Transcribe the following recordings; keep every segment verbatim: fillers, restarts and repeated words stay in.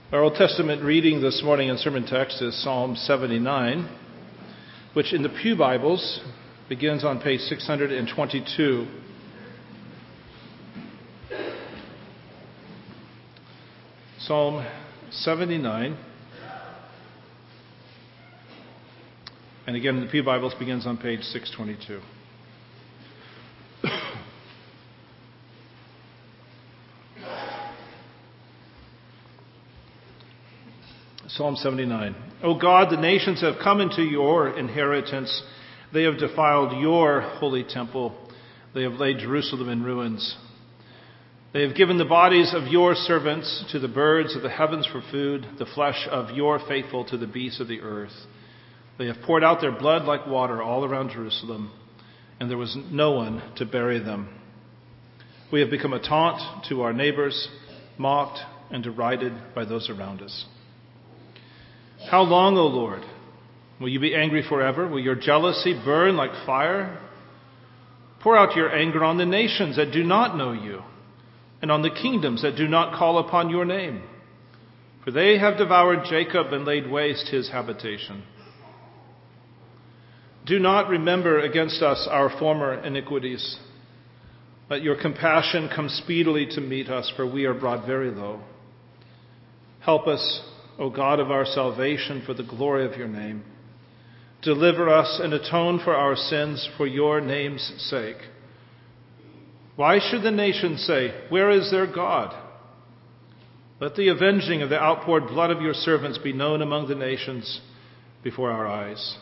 Our Old Testament reading this morning in sermon text is Psalm seventy-nine, which in the Pew Bibles begins on page six hundred twenty-two. Psalm seventy-nine, and again in the Pew Bibles begins on page six twenty-two. Psalm seventy-nine. O God, the nations have come into your inheritance. They have defiled your holy temple. They have laid Jerusalem in ruins. They have given the bodies of your servants to the birds of the heavens for food, the flesh of your faithful to the beasts of the earth. They have poured out their blood like water all around Jerusalem, and there was no one to bury them. We have become a taunt to our neighbors, mocked and derided by those around us. How long, O Lord? Will you be angry forever? Will your jealousy burn like fire? Pour out your anger on the nations that do not know you, and on the kingdoms that do not call upon your name. For they have devoured Jacob and laid waste his habitation. Do not remember against us our former iniquities. Let your compassion come speedily to meet us, for we are brought very low. Help us, O God of our salvation, for the glory of your name. Deliver us and atone for our sins for your name's sake. Why should the nations say, where is their God? Let the avenging of the outpoured blood of your servants be known among the nations before our eyes.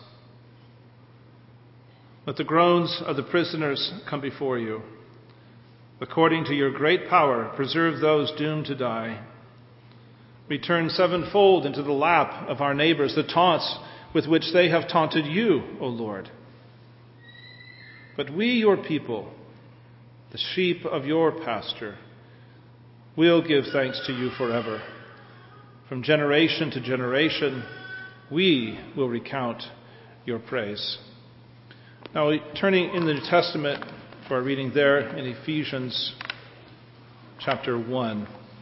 Let the groans of the prisoners come before you. According to your great power, preserve those doomed to die. Return sevenfold into the lap of our neighbors the taunts with which they have taunted you, O Lord. But we, your people, the sheep of your pasture, will give thanks to you forever. From generation to generation, we will recount your praise. Now, turning in the New Testament for our reading there in Ephesians chapter one.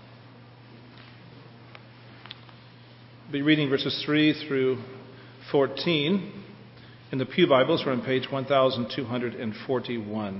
We'll be reading verses three through fourteen. In the Pew Bibles, we're on page one thousand two hundred forty-one.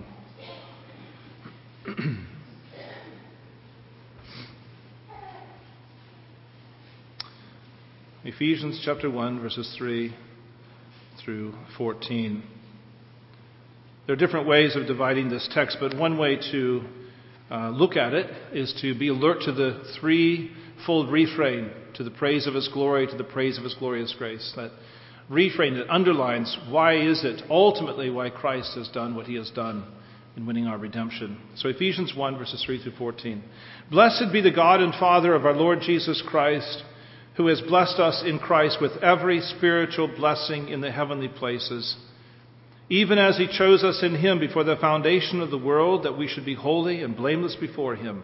Ephesians chapter one, verses three through fourteen. There are different ways of dividing this text, but one way to uh, look at it is to be alert to the threefold refrain, to the praise of his glory, to the praise of his glorious grace. That refrain that underlines why is it ultimately why Christ has done what he has done in winning our redemption. So Ephesians one, verses three through fourteen. Blessed be the God and Father of our Lord Jesus Christ, who has blessed us in Christ with every spiritual blessing in the heavenly places, even as he chose us in him before the foundation of the world, that we should be holy and blameless before him.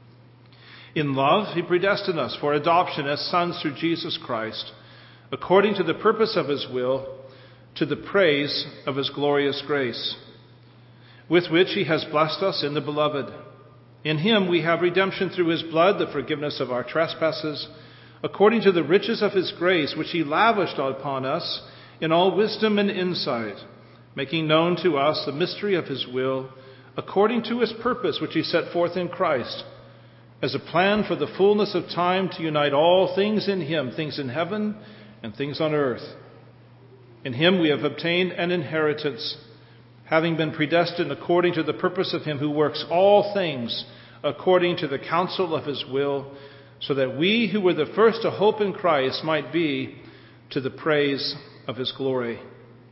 In love, he predestined us for adoption as sons through Jesus Christ, according to the purpose of his will, to the praise of his glorious grace, with which he has blessed us in the Beloved. In him we have redemption through his blood, the forgiveness of our trespasses, according to the riches of his grace, which he lavished upon us in all wisdom and insight, making known to us the mystery of his will, according to his purpose, which he set forth in Christ, as a plan for the fullness of time to unite all things in him, things in heaven and things on earth. In him we have obtained an inheritance, having been predestined according to the purpose of him who works all things according to the counsel of his will, so that we who were the first to hope in Christ might be to the praise of his glory.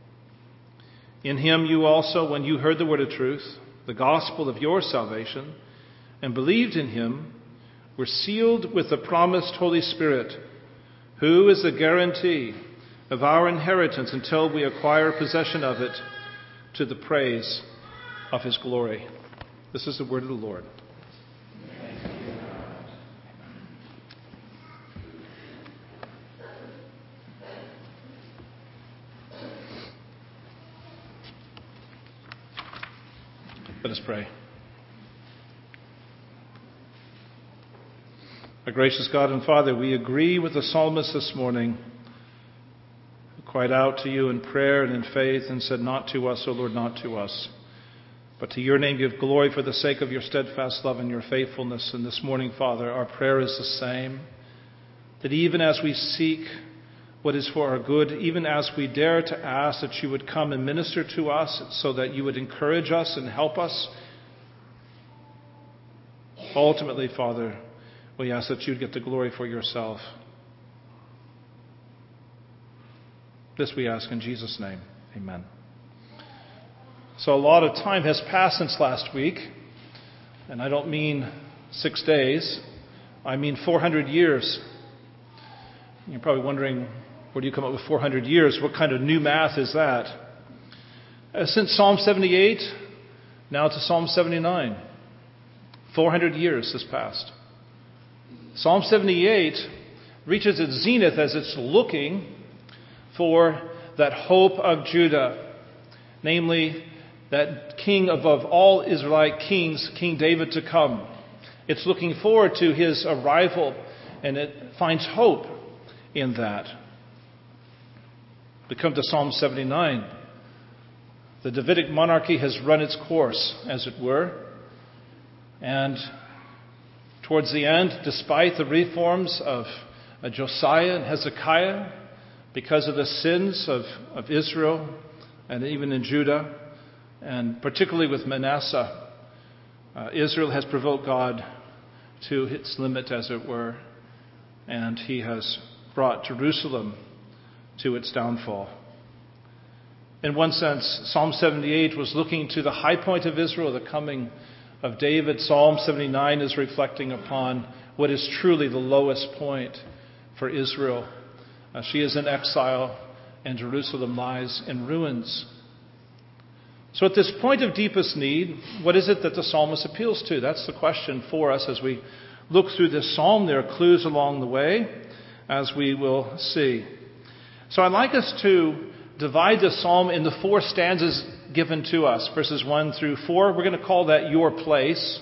In him you also, when you heard the word of truth, the gospel of your salvation, and believed in him, were sealed with the promised Holy Spirit, who is the guarantee of our inheritance until we acquire possession of it, to the praise of his glory. This is the word of the Lord. Let us pray. Our gracious God and Father, we agree with the psalmist this morning, who cried out to you in prayer and in faith and said, "Not to us, O Lord, not to us, but to your name give glory for the sake of your steadfast love and your faithfulness." And this morning, Father, our prayer is the same, that even as we seek what is for our good, even as we dare to ask that you would come and minister to us so that you would encourage us and help us, ultimately, Father, we ask that you'd get the glory for yourself. This we ask in Jesus' name. Amen. So a lot of time has passed since last week, and I don't mean six days. I mean four hundred years. You're probably wondering, where do you come up with four hundred years? What kind of new math is that? Uh, since Psalm seventy-eight, now to Psalm seventy-nine. four hundred years has passed. Psalm seventy-eight reaches its zenith as it's looking for that hope of Judah, namely that king above all Israelite kings, King David, to come. It's looking forward to his arrival, and it finds hope in that. We come to Psalm seventy-nine. The Davidic monarchy has run its course, as it were, and towards the end, despite the reforms of Josiah and Hezekiah, because of the sins of, of Israel and even in Judah, and particularly with Manasseh, uh, Israel has provoked God to its limit, as it were, and he has brought Jerusalem to its downfall. In one sense, Psalm seventy-eight was looking to the high point of Israel, the coming of David. Psalm seventy-nine is reflecting upon what is truly the lowest point for Israel. Uh, she is in exile, and Jerusalem lies in ruins. So at this point of deepest need, what is it that the psalmist appeals to? That's the question for us as we look through this psalm. There are clues along the way, as we will see. So I'd like us to divide the psalm into four stanzas given to us, verses one through four. We're going to call that your place.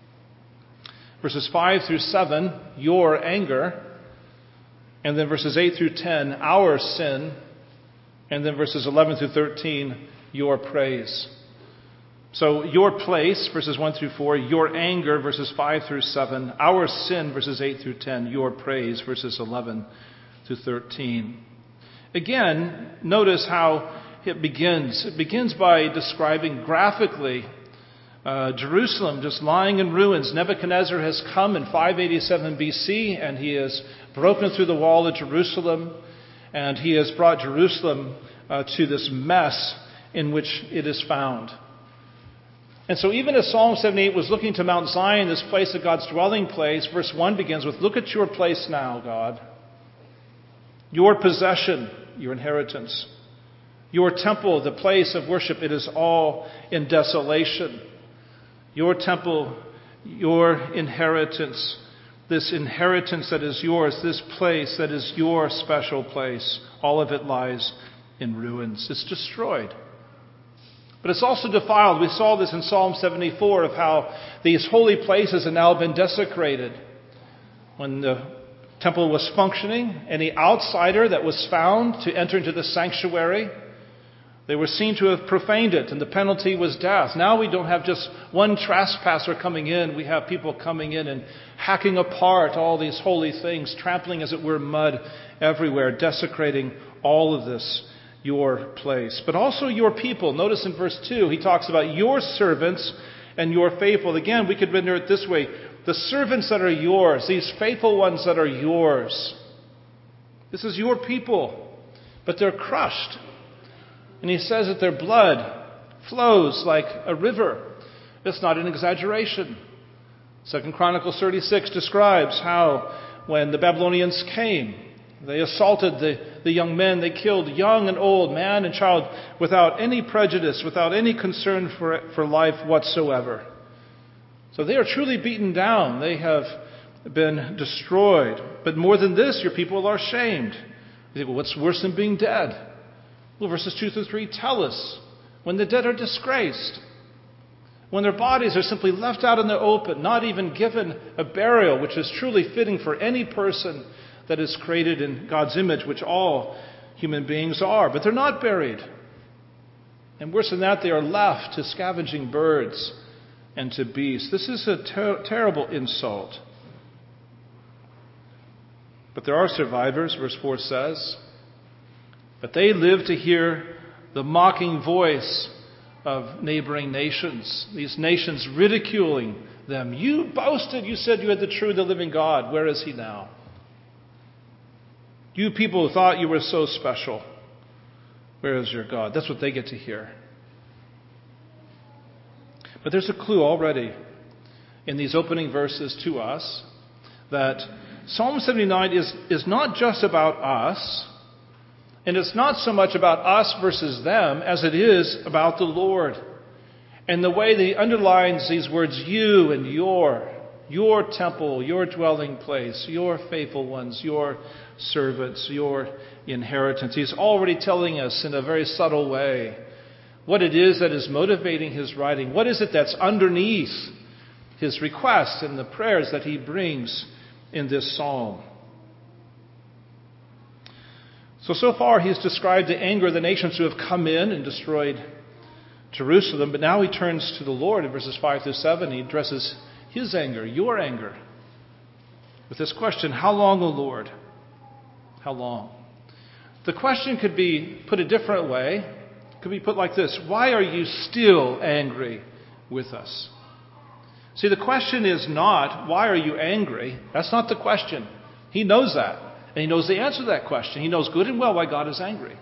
Verses five through seven, your anger. And then verses eight through ten, our sin. And then verses eleven through thirteen, your praise. So your place, verses one through four, your anger, verses five through seven, our sin, verses eight through ten, your praise, verses eleven through thirteen. Again, notice how it begins. It begins by describing graphically uh, Jerusalem just lying in ruins. Nebuchadnezzar has come in five eighty-seven B C, and he has broken through the wall of Jerusalem, and he has brought Jerusalem uh, to this mess in which it is found. And so even as Psalm seventy-eight was looking to Mount Zion, this place of God's dwelling place, verse one begins with, "Look at your place now, God. Your possession, your inheritance. Your temple, the place of worship, it is all in desolation. Your temple, your inheritance, this inheritance that is yours, this place that is your special place, all of it lies in ruins." It's destroyed. But it's also defiled. We saw this in Psalm seventy-four of how these holy places have now been desecrated. When the temple was functioning, any outsider that was found to enter into the sanctuary, they were seen to have profaned it, and the penalty was death. Now we don't have just one trespasser coming in. We have people coming in and hacking apart all these holy things, trampling, as it were, mud everywhere, desecrating all of this, your place. But also your people. Notice in verse two, he talks about your servants and your faithful. Again, we could render it this way. The servants that are yours, these faithful ones that are yours. This is your people, but they're crushed. And he says that their blood flows like a river. It's not an exaggeration. Second Chronicles thirty-six describes how when the Babylonians came, they assaulted the, the young men. They killed young and old, man and child, without any prejudice, without any concern for, for life whatsoever. So they are truly beaten down. They have been destroyed. But more than this, your people are shamed. You think, well, what's worse than being dead? Well, verses two through three tell us when the dead are disgraced. when their bodies are simply left out in the open, not even given a burial, which is truly fitting for any person that is created in God's image, which all human beings are. But they're not buried. And worse than that, they are left to scavenging birds and to beasts. This is a ter- terrible insult. But there are survivors, verse four says. But they live to hear the mocking voice of neighboring nations. These nations ridiculing them. You boasted, you said you had the true, the living God. Where is he now? You people thought you were so special. Where is your God? That's what they get to hear. But there's a clue already in these opening verses to us that Psalm seventy-nine is, is not just about us, and it's not so much about us versus them as it is about the Lord. And the way that he underlines these words, you and your, your temple, your dwelling place, your faithful ones, your servants, your inheritance. He's already telling us in a very subtle way what it is that is motivating his writing. What is it that's underneath his requests and the prayers that he brings in this psalm? So, so far he's described the anger of the nations who have come in and destroyed Jerusalem, but now he turns to the Lord in verses five through seven. He addresses his anger, your anger, with this question, how long, O Lord? How long? The question could be put a different way. It could be put like this: why are you still angry with us? See, the question is not, why are you angry? That's not the question. He knows that. And he knows the answer to that question. He knows good and well why God is angry.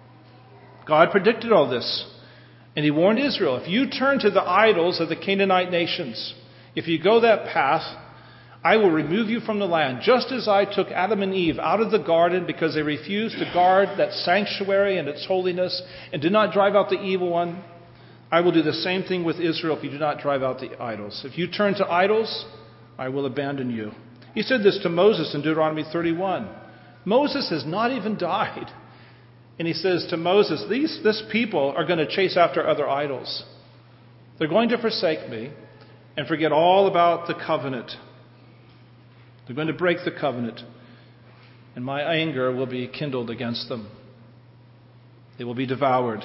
God predicted all this. And he warned Israel, if you turn to the idols of the Canaanite nations, if you go that path, I will remove you from the land, just as I took Adam and Eve out of the garden because they refused to guard that sanctuary and its holiness and did not drive out the evil one. I will do the same thing with Israel if you do not drive out the idols. If you turn to idols, I will abandon you. He said this to Moses in Deuteronomy thirty-one. Moses has not even died. And he says to Moses, These, this people are going to chase after other idols. They're going to forsake me and forget all about the covenant. They're going to break the covenant. And my anger will be kindled against them. They will be devoured.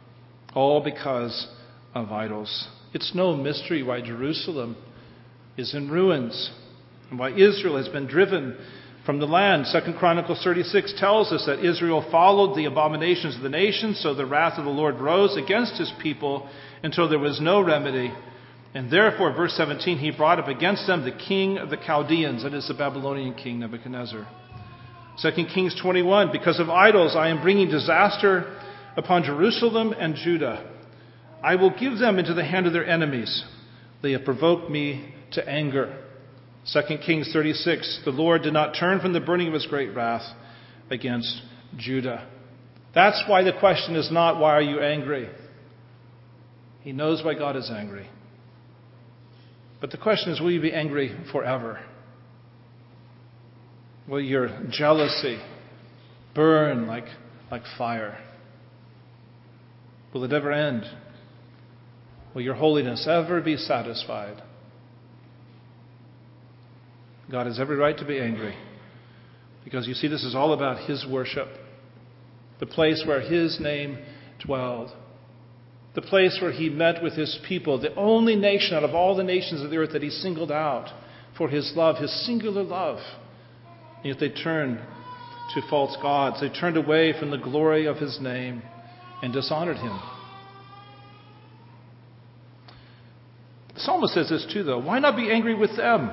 All because of idols. It's no mystery why Jerusalem is in ruins and why Israel has been driven from the land. Second Chronicles thirty-six tells us that Israel followed the abominations of the nations, so the wrath of the Lord rose against his people until there was no remedy. And therefore, verse seventeen, he brought up against them the king of the Chaldeans, that is the Babylonian king Nebuchadnezzar. Second Kings twenty-one, because of idols I am bringing disaster upon Jerusalem and Judah. I will give them into the hand of their enemies. They have provoked me to anger. Second Kings thirty-six, the Lord did not turn from the burning of his great wrath against Judah. That's why the question is not, why are you angry? He knows why God is angry. But the question is, will you be angry forever? Will your jealousy burn like, like fire? Will it ever end? Will your holiness ever be satisfied? God has every right to be angry. Because you see, this is all about his worship. The place where his name dwelled. The place where he met with his people. The only nation out of all the nations of the earth that he singled out for his love, his singular love. And yet they turned to false gods. They turned away from the glory of his name and dishonored him. The psalmist says this too, though. Why not be angry with them?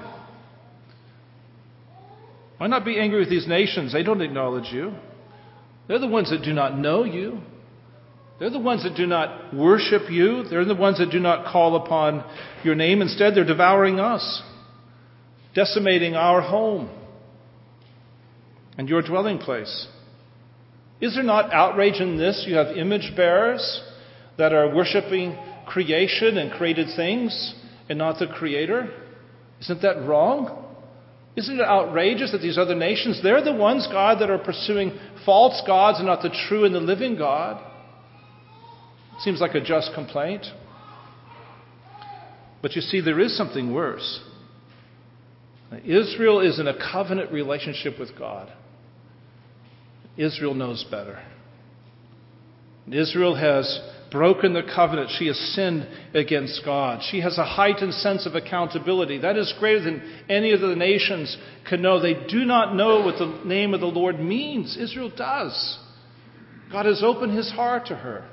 Why not be angry with these nations? They don't acknowledge you. They're the ones that do not know you. They're the ones that do not worship you. They're the ones that do not call upon your name. Instead, they're devouring us, decimating our home and your dwelling place. Is there not outrage in this? You have image bearers that are worshiping creation and created things and not the Creator. Isn't that wrong? Isn't it outrageous that these other nations, they're the ones, God, that are pursuing false gods and not the true and the living God? Seems like a just complaint. But you see, there is something worse. Israel is in a covenant relationship with God. Israel knows better. Israel has broken the covenant. She has sinned against God. She has a heightened sense of accountability. That is greater than any of the nations can know. They do not know what the name of the Lord means. Israel does. God has opened his heart to her.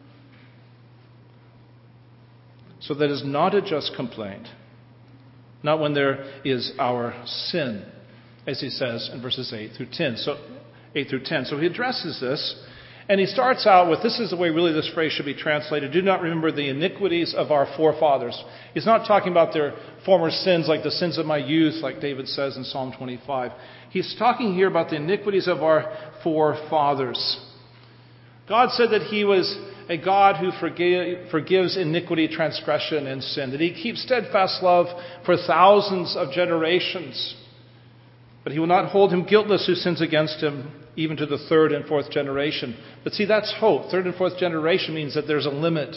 So that is not a just complaint. Not when there is our sin, as he says in verses eight through ten. So eight through ten. So he addresses this, and he starts out with, this is the way really this phrase should be translated: do not remember the iniquities of our forefathers. He's not talking about their former sins like the sins of my youth, like David says in Psalm twenty-five. He's talking here about the iniquities of our forefathers. God said that he was a God who forgive, forgives iniquity, transgression, and sin, that he keeps steadfast love for thousands of generations. But he will not hold him guiltless who sins against him, even to the third and fourth generation. But see, that's hope. Third and fourth generation means that there's a limit.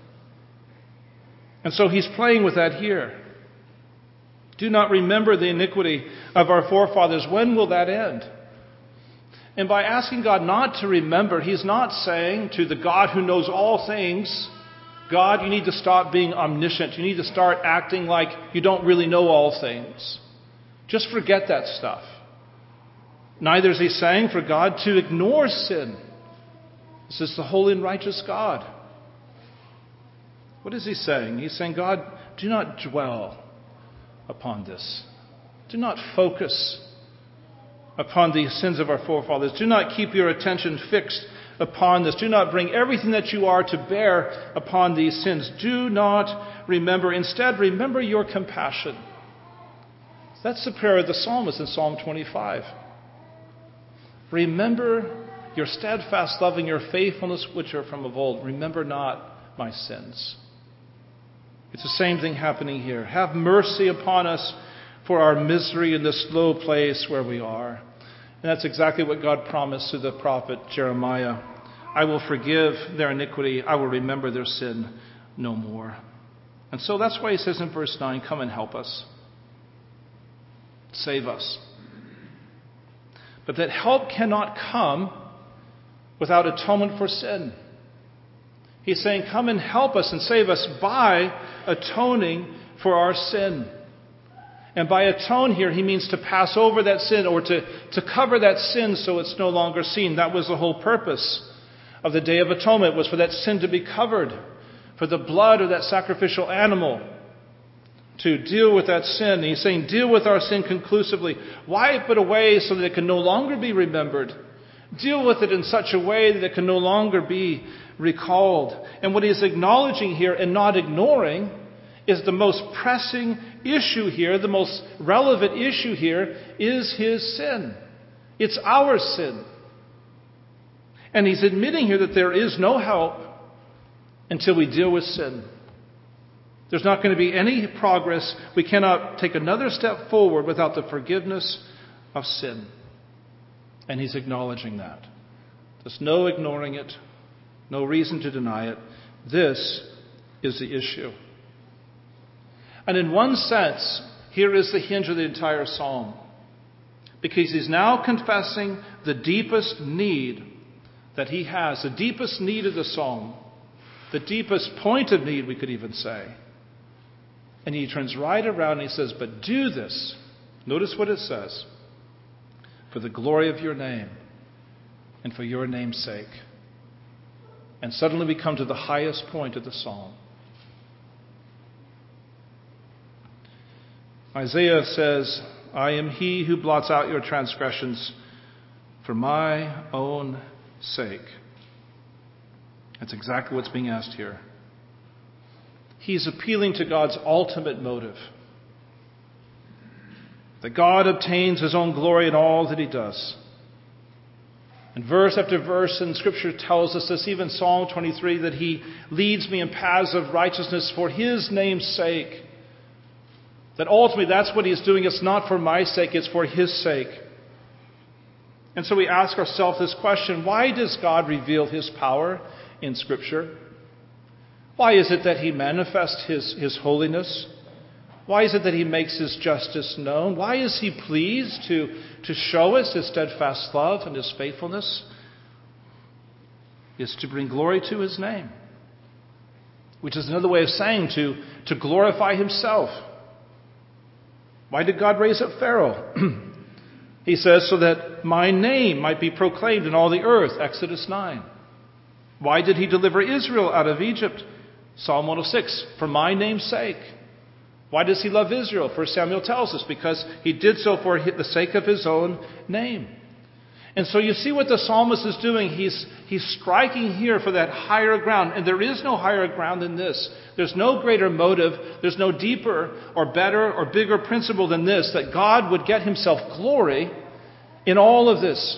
And so he's playing with that here. Do not remember the iniquity of our forefathers. When will that end? And by asking God not to remember, he's not saying to the God who knows all things, God, you need to stop being omniscient. You need to start acting like you don't really know all things. Just forget that stuff. Neither is he saying for God to ignore sin. This is the holy and righteous God. What is he saying? He's saying, God, do not dwell upon this. Do not focus upon the sins of our forefathers. Do not keep your attention fixed upon this. Do not bring everything that you are to bear upon these sins. Do not remember. Instead, remember your compassion. That's the prayer of the psalmist in Psalm twenty-five. Remember your steadfast love and your faithfulness which are from of old. Remember not my sins. It's the same thing happening here. Have mercy upon us for our misery in this low place where we are. And that's exactly what God promised to the prophet Jeremiah. I will forgive their iniquity. I will remember their sin no more. And so that's why he says in verse nine, come and help us. Save us. But that help cannot come without atonement for sin. He's saying, come and help us and save us by atoning for our sin. And by atone here, he means to pass over that sin or to, to cover that sin so it's no longer seen. That was the whole purpose of the Day of Atonement, was for that sin to be covered, for the blood of that sacrificial animal to deal with that sin. And he's saying, deal with our sin conclusively. Wipe it away so that it can no longer be remembered. Deal with it in such a way that it can no longer be recalled. And what he's acknowledging here and not ignoring is the most pressing issue here, the most relevant issue here is his sin. It's our sin. And he's admitting here that there is no help until we deal with sin. There's not going to be any progress. We cannot take another step forward without the forgiveness of sin. And he's acknowledging that. There's no ignoring it, no reason to deny it. This is the issue. And in one sense, here is the hinge of the entire psalm. Because he's now confessing the deepest need that he has, the deepest need of the psalm, the deepest point of need, we could even say. And he turns right around and he says, but do this. Notice what it says. For the glory of your name and for your name's sake. And suddenly we come to the highest point of the psalm. Isaiah says, I am he who blots out your transgressions for my own sake. That's exactly what's being asked here. He's appealing to God's ultimate motive. That God obtains his own glory in all that he does. And verse after verse in Scripture tells us this, even Psalm twenty-three, that he leads me in paths of righteousness for his name's sake. That ultimately that's what he's doing. It's not for my sake, it's for his sake. And so we ask ourselves this question, why does God reveal his power in Scripture? Why is it that he manifests his, his holiness? Why is it that he makes his justice known? Why is he pleased to, to show us his steadfast love and his faithfulness? It's to bring glory to his name, which is another way of saying to, to glorify himself. Why did God raise up Pharaoh? He says, so that my name might be proclaimed in all the earth, Exodus nine. Why did he deliver Israel out of Egypt? Psalm one oh six, for my name's sake. Why does he love Israel? First Samuel tells us, because he did so for the sake of his own name. And so you see what the psalmist is doing. He's, he's striking here for that higher ground. And there is no higher ground than this. There's no greater motive. There's no deeper or better or bigger principle than this, that God would get himself glory in all of this.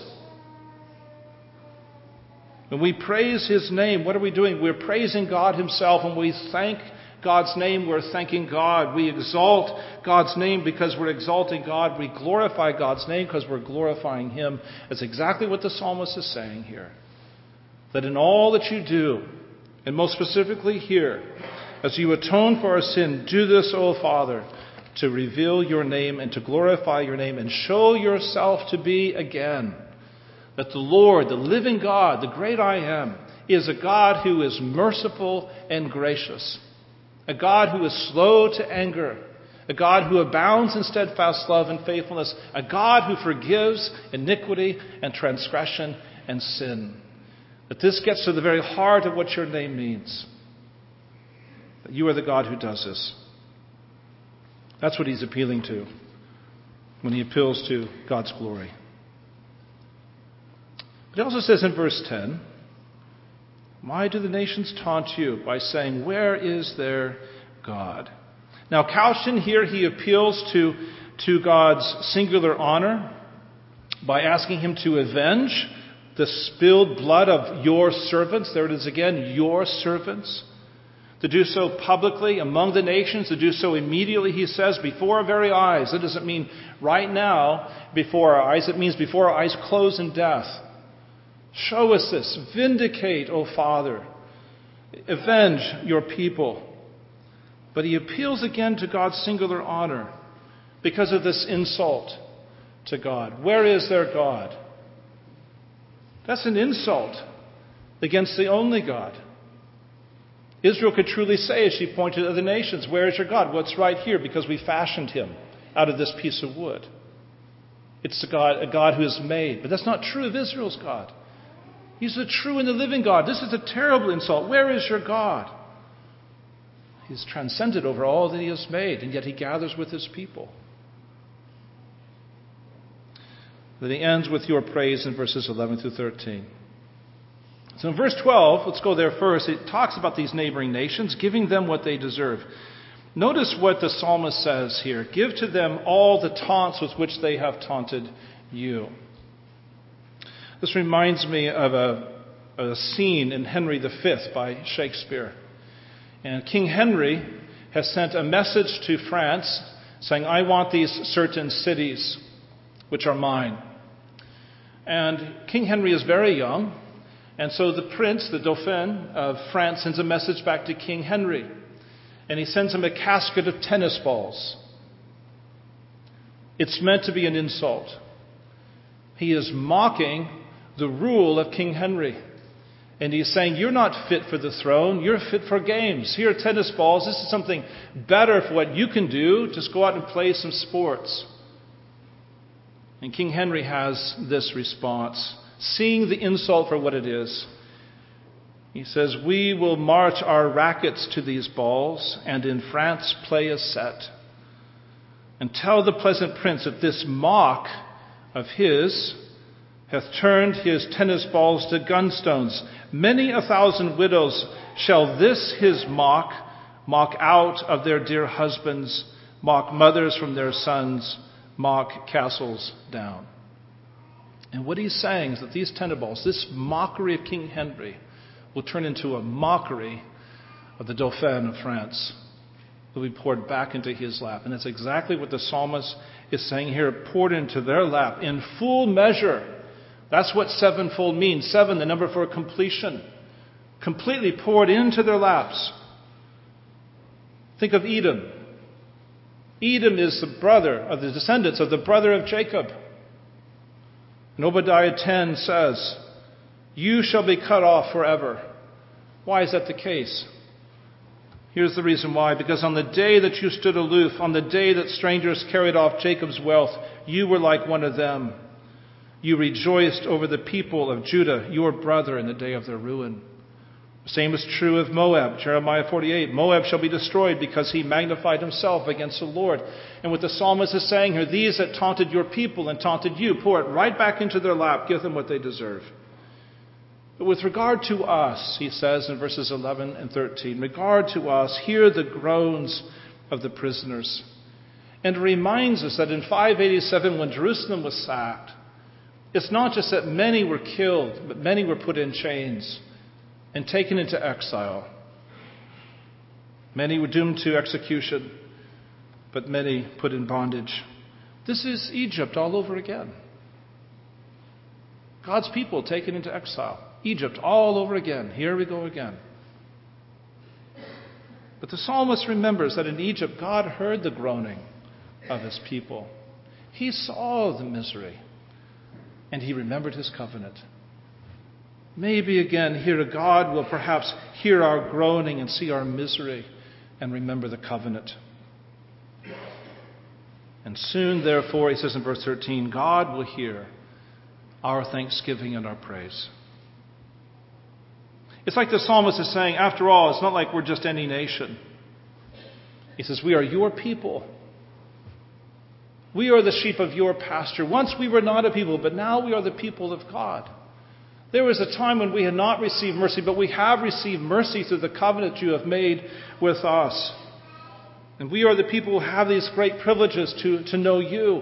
When we praise his name, what are we doing? We're praising God himself. When we thank God's name, we're thanking God. We exalt God's name because we're exalting God. We glorify God's name because we're glorifying him. That's exactly what the psalmist is saying here. That in all that you do, and most specifically here, as you atone for our sin, do this, O Father, to reveal your name and to glorify your name and show yourself to be again that the Lord, the living God, the great I am, is a God who is merciful and gracious. A God who is slow to anger. A God who abounds in steadfast love and faithfulness. A God who forgives iniquity and transgression and sin. That this gets to the very heart of what your name means. That you are the God who does this. That's what he's appealing to when he appeals to God's glory. But he also says in verse ten, why do the nations taunt you by saying, where is their God? Now, couched in here, he appeals to, to God's singular honor by asking him to avenge the spilled blood of your servants. There it is again, your servants. To do so publicly among the nations, to do so immediately, he says, before our very eyes. That doesn't mean right now before our eyes. It means before our eyes close in death. Show us this. Vindicate, O Father. Avenge your people. But he appeals again to God's singular honor because of this insult to God. Where is their God? That's an insult against the only God. Israel could truly say, as she pointed to other nations, where is your God? Well, it's right here because we fashioned him out of this piece of wood. It's a God, a God who is made. But that's not true of Israel's God. He's the true and the living God. This is a terrible insult. Where is your God? He's transcended over all that he has made, and yet he gathers with his people. Then he ends with your praise in verses eleven through thirteen. So in verse twelve, let's go there first. It talks about these neighboring nations, giving them what they deserve. Notice what the psalmist says here. Give to them all the taunts with which they have taunted you. This reminds me of a, a scene in Henry the Fifth by Shakespeare. And King Henry has sent a message to France saying, I want these certain cities, which are mine. And King Henry is very young. And so the prince, the Dauphin of France, sends a message back to King Henry. And he sends him a casket of tennis balls. It's meant to be an insult. He is mocking the rule of King Henry. And he's saying, you're not fit for the throne. You're fit for games. Here are tennis balls. This is something better for what you can do. Just go out and play some sports. And King Henry has this response, seeing the insult for what it is. He says, we will march our rackets to these balls and in France play a set. And tell the pleasant prince that this mock of his hath turned his tennis balls to gunstones. Many a thousand widows shall this his mock mock out of their dear husbands, mock mothers from their sons, mock castles down. And what he's saying is that these tennis balls, this mockery of King Henry, will turn into a mockery of the Dauphin of France. Will be poured back into his lap. And that's exactly what the psalmist is saying here, poured into their lap in full measure. That's what sevenfold means. Seven, the number for completion. Completely poured into their laps. Think of Edom. Edom is the brother of the descendants of the brother of Jacob. And Obadiah ten says, you shall be cut off forever. Why is that the case? Here's the reason why. Because on the day that you stood aloof, on the day that strangers carried off Jacob's wealth, you were like one of them. You rejoiced over the people of Judah, your brother, in the day of their ruin. The same is true of Moab. Jeremiah forty-eight. Moab shall be destroyed because he magnified himself against the Lord. And what the psalmist is saying here, these that taunted your people and taunted you, pour it right back into their lap. Give them what they deserve. But with regard to us, he says in verses eleven and thirteen, regard to us, hear the groans of the prisoners. And it reminds us that in five eighty-seven, when Jerusalem was sacked, it's not just that many were killed, but many were put in chains and taken into exile. Many were doomed to execution, but many put in bondage. This is Egypt all over again. God's people taken into exile. Egypt all over again. Here we go again. But the psalmist remembers that in Egypt, God heard the groaning of his people. He saw the misery, and he remembered his covenant. Maybe again here God will perhaps hear our groaning and see our misery and remember the covenant. And soon, therefore, he says in verse thirteen, God will hear our thanksgiving and our praise. It's like the psalmist is saying, after all, it's not like we're just any nation. He says, we are your people. We are the sheep of your pasture. Once we were not a people, but now we are the people of God. There was a time when we had not received mercy, but we have received mercy through the covenant you have made with us. And we are the people who have these great privileges to, to know you.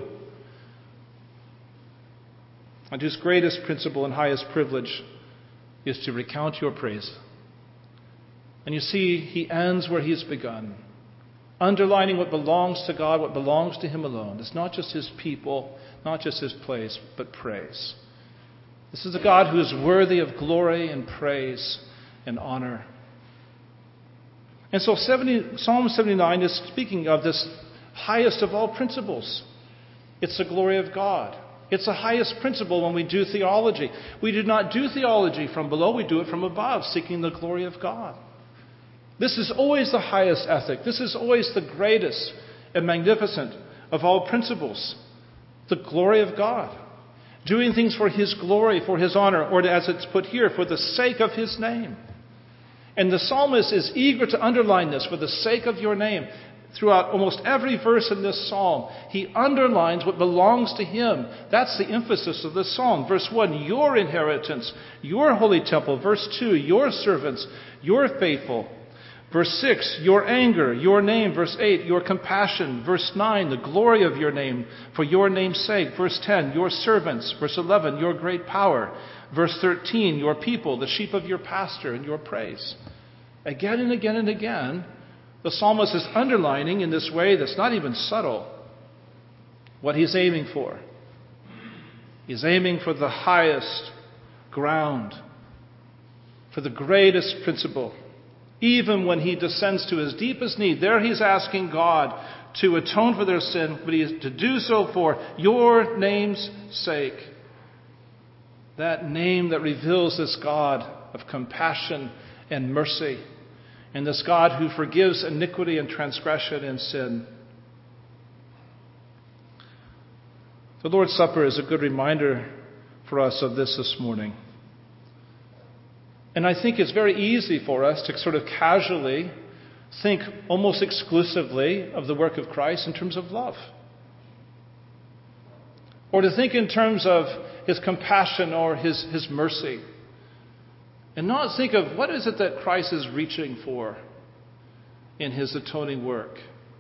And whose greatest principle and highest privilege is to recount your praise. And you see, he ends where he's begun, underlining what belongs to God, what belongs to him alone. It's not just his people, not just his place, but praise. This is a God who is worthy of glory and praise and honor. And so seventy, Psalm seventy-nine is speaking of this highest of all principles. It's the glory of God. It's the highest principle when we do theology. We do not do theology from below, we do it from above, seeking the glory of God. This is always the highest ethic. This is always the greatest and magnificent of all principles. The glory of God. Doing things for his glory, for his honor, or as it's put here, for the sake of his name. And the psalmist is eager to underline this, for the sake of your name. Throughout almost every verse in this psalm, he underlines what belongs to him. That's the emphasis of this psalm. Verse one, your inheritance, your holy temple. Verse two, your servants, your faithful. Verse six, your anger, your name. Verse eight, your compassion. Verse nine, the glory of your name, for your name's sake. Verse ten, your servants. Verse eleven, your great power. Verse thirteen, your people, the sheep of your pasture, and your praise. Again and again and again, the psalmist is underlining in this way that's not even subtle what he's aiming for. He's aiming for the highest ground, for the greatest principle. Even when he descends to his deepest need, there he's asking God to atone for their sin, but he is to do so for your name's sake. That name that reveals this God of compassion and mercy, and this God who forgives iniquity and transgression and sin. The Lord's Supper is a good reminder for us of this this morning. And I think it's very easy for us to sort of casually think almost exclusively of the work of Christ in terms of love. Or to think in terms of his compassion or his, his mercy. And not think of what is it that Christ is reaching for in his atoning work.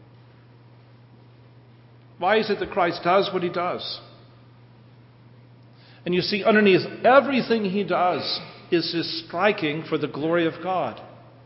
Why is it that Christ does what he does? And you see, underneath everything he does is his striking for the glory of God.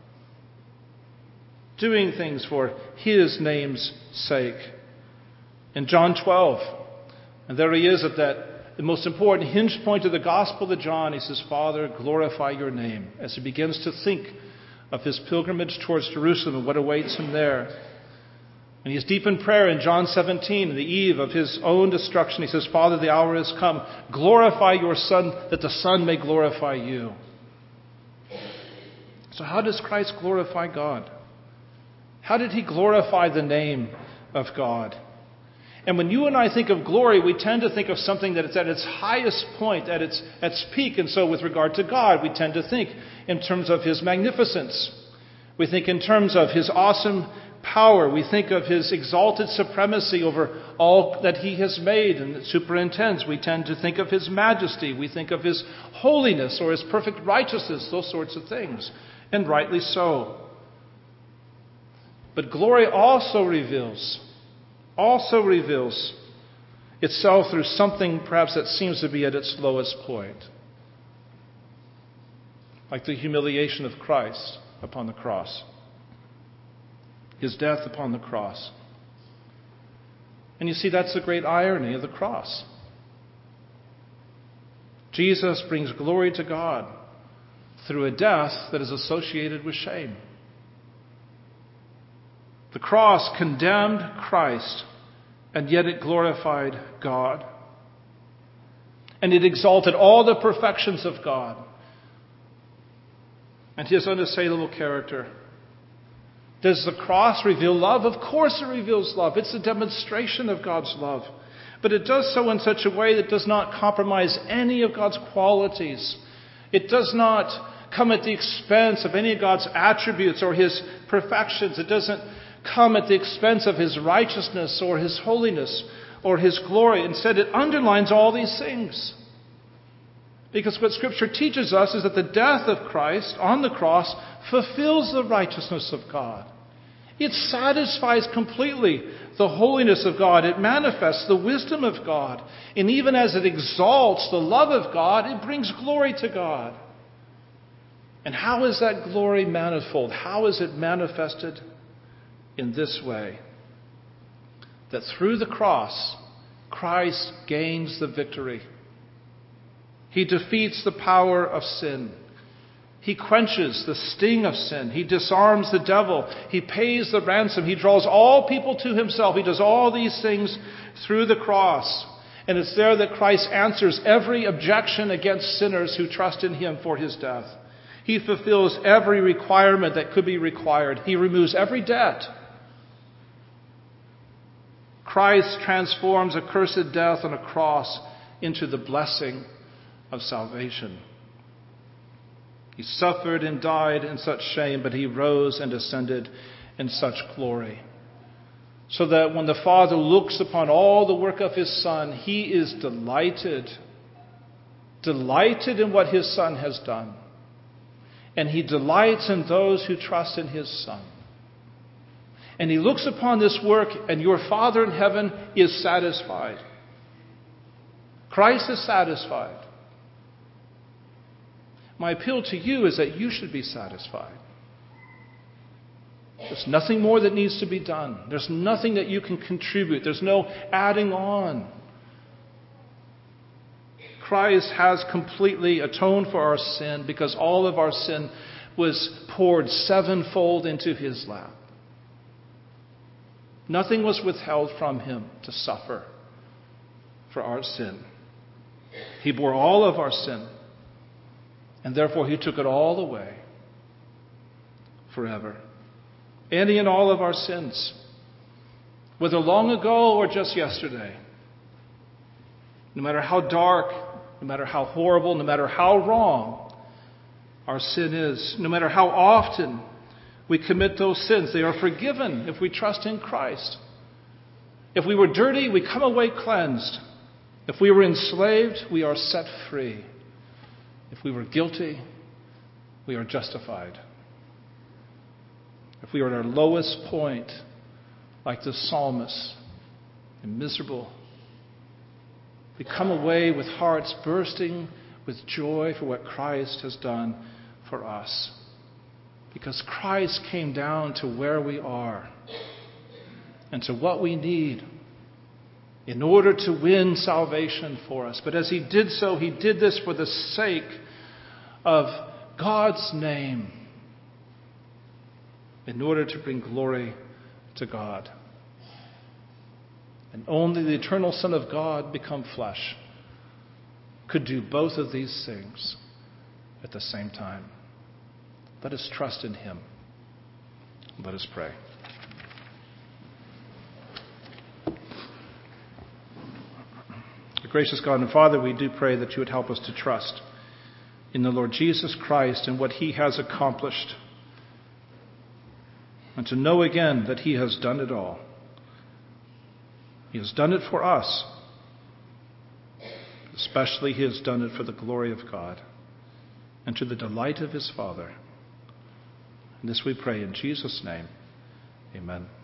Doing things for his name's sake. In John twelve, and there he is at that the most important hinge point of the Gospel of John. He says, Father, glorify your name, as he begins to think of his pilgrimage towards Jerusalem and what awaits him there. And he's deep in prayer in John seventeen, the eve of his own destruction. He says, Father, the hour has come. Glorify your Son, that the Son may glorify you. So how does Christ glorify God? How did he glorify the name of God? And when you and I think of glory, we tend to think of something that is at its highest point, at its, at its peak. And so with regard to God, we tend to think in terms of his magnificence. We think in terms of his awesome power. We think of his exalted supremacy over all that he has made and superintends. We tend to think of his majesty. We think of his holiness or his perfect righteousness, those sorts of things. And rightly so. But glory also reveals also reveals itself through something perhaps that seems to be at its lowest point. Like the humiliation of Christ upon the cross. His death upon the cross. And you see, that's the great irony of the cross. Jesus brings glory to God through a death that is associated with shame. The cross condemned Christ, and yet it glorified God. And it exalted all the perfections of God and his unassailable character. Does the cross reveal love? Of course it reveals love. It's a demonstration of God's love. But it does so in such a way that does not compromise any of God's qualities. It does not come at the expense of any of God's attributes or his perfections. It doesn't come at the expense of his righteousness or his holiness or his glory. Instead, it underlines all these things. Because what Scripture teaches us is that the death of Christ on the cross fulfills the righteousness of God. It satisfies completely the holiness of God. It manifests the wisdom of God. And even as it exalts the love of God, it brings glory to God. And how is that glory manifold? How is it manifested? In this way, that through the cross, Christ gains the victory. He defeats the power of sin. He quenches the sting of sin. He disarms the devil. He pays the ransom. He draws all people to himself. He does all these things through the cross. And it's there that Christ answers every objection against sinners who trust in him for his death. He fulfills every requirement that could be required. He removes every debt. Christ transforms a cursed death on a cross into the blessing of salvation. He suffered and died in such shame, but he rose and ascended in such glory. So that when the Father looks upon all the work of his Son, he is delighted, delighted in what his Son has done. And he delights in those who trust in his Son. And he looks upon this work, and your Father in heaven is satisfied. Christ is satisfied. My appeal to you is that you should be satisfied. There's nothing more that needs to be done. There's nothing that you can contribute. There's no adding on. Christ has completely atoned for our sin because all of our sin was poured sevenfold into his lap. Nothing was withheld from him to suffer for our sin. He bore all of our sin, and therefore he took it all away forever. Any and all of our sins, whether long ago or just yesterday, no matter how dark, no matter how horrible, no matter how wrong our sin is, no matter how often we commit those sins, they are forgiven if we trust in Christ. If we were dirty, we come away cleansed. If we were enslaved, we are set free. If we were guilty, we are justified. If we are at our lowest point, like the psalmist, and miserable, we come away with hearts bursting with joy for what Christ has done for us. Because Christ came down to where we are and to what we need in order to win salvation for us. But as he did so, he did this for the sake of God's name, in order to bring glory to God. And only the eternal Son of God become flesh could do both of these things at the same time. Let us trust in him. Let us pray. Gracious God and Father, we do pray that you would help us to trust in the Lord Jesus Christ and what he has accomplished, and to know again that he has done it all. He has done it for us. Especially he has done it for the glory of God and to the delight of his Father. And this we pray in Jesus' name. Amen.